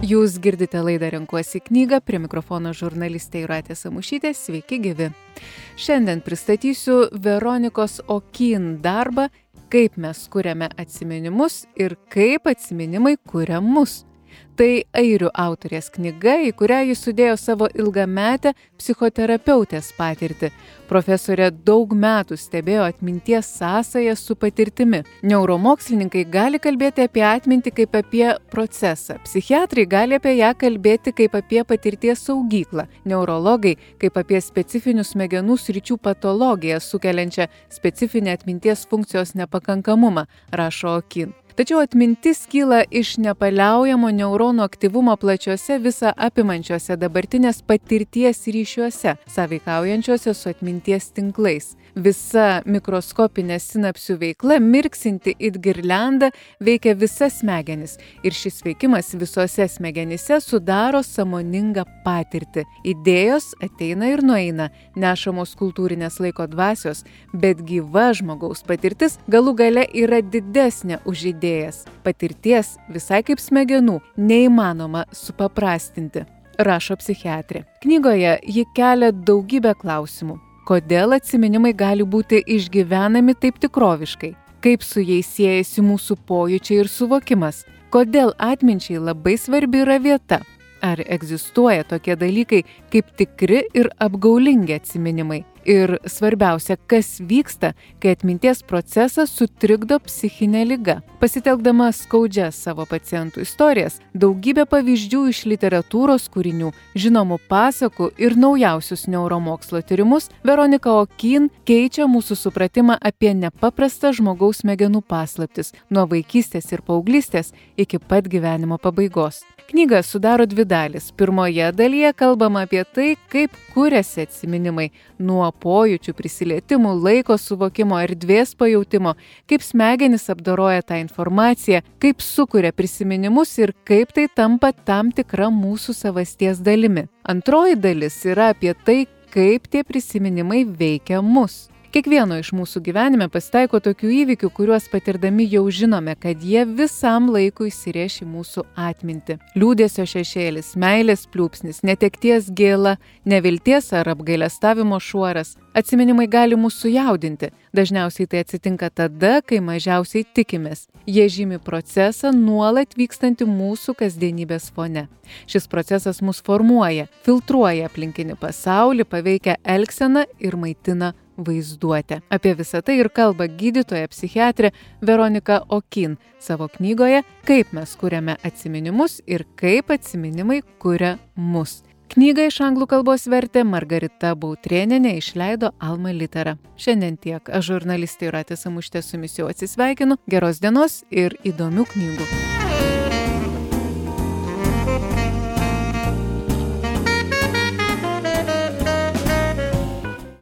Jūs girdite laidą Renkuosi knygą, prie mikrofono žurnalistė Jūratė Samušytė, sveiki gyvi. Šiandien pristatysiu Veronikos Okyn darbą Kaip mes kuriame atsiminimus ir kaip atsiminimai kuria mus. Tai airių autorės knyga, į kurią jis sudėjo savo ilgametę psichoterapeutės patirtį. Profesorė daug metų stebėjo atminties sąsają su patirtimi. Neuromokslininkai gali kalbėti apie atmintį kaip apie procesą. Psichiatrai gali apie ją kalbėti kaip apie patirties saugyklą. Neurologai kaip apie specifinių smegenų sričių patologiją sukeliančią specifinę atminties funkcijos nepakankamumą, rašo Okyn. Tačiau atmintis kyla iš nepaliaujamo neuronų aktyvumo plačiuose visą apimančiuose dabartinės patirties ryšiuose, sąveikaujančiuose su atminties tinklais. Visa mikroskopinė sinapsių veikla, mirksinti it girlianda, veikia visas smegenis ir šis veikimas visose smegenyse sudaro sąmoningą patirtį. Idėjos ateina ir nueina, nešamos kultūrinės laiko dvasios, bet gyva žmogaus patirtis galų gale yra didesnė už idėjas. Patirties, visai kaip smegenų, neįmanoma supaprastinti, rašo psichiatrė. Knygoje ji kelia daugybę klausimų. Kodėl atsiminimai gali būti išgyvenami taip tikroviškai? Kaip su jais siejasi mūsų pojūčiai ir suvokimas? Kodėl atminčiai labai svarbi yra vieta? Ar egzistuoja tokie dalykai kaip tikri ir apgaulingi atsiminimai? Ir svarbiausia, kas vyksta, kai atminties procesas sutrikdo psichinė liga. Pasitelkdama skaudžias savo pacientų istorijas, daugybė pavyzdžių iš literatūros kūrinių, žinomų pasakų ir naujausius neuromokslo tyrimus, Veronika Okyn keičia mūsų supratimą apie nepaprastą žmogaus smegenų paslaptis nuo vaikystės ir paauglystės iki pat gyvenimo pabaigos. Knygą sudaro dvi dalys. Pirmoje dalyje kalbama apie tai, kaip kuriasi atsiminimai nuo pojūčių, prisilietimų, laiko suvokimo, erdvės pajautimo, kaip smegenys apdoroja tą informaciją, kaip sukuria prisiminimus ir kaip tai tampa tam tikra mūsų savasties dalimi. Antroji dalis yra apie tai, kaip tie prisiminimai veikia mus. Kiekvieno iš mūsų gyvenime pasitaiko tokių įvykių, kuriuos patirdami jau žinome, kad jie visam laikui įsirėš į mūsų atmintį. Liūdesio šešėlis, meilės pliūpsnis, netekties gėla, nevilties ar apgailestavimo šuoras. Atsiminimai gali mus sujaudinti. Dažniausiai tai atsitinka tada, kai mažiausiai tikimės. Jie žymi procesą nuolat vykstantį mūsų kasdienybės fone. Šis procesas mus formuoja, filtruoja aplinkinį pasaulį, paveikia elgseną ir maitina vaizduotę. Apie visą tai ir kalba gydytoja psichiatrė Veronika Okyn savo knygoje Kaip mes kuriame atsiminimus ir kaip atsiminimai kuria mus. Knygą iš anglų kalbos vertė Margarita Bautrėnienė, išleido Alma Litera. Šiandien tiek. Aš žurnalistė Jūratė Samušytė su jumis jau atsisveikinu. Geros dienos ir įdomių knygų.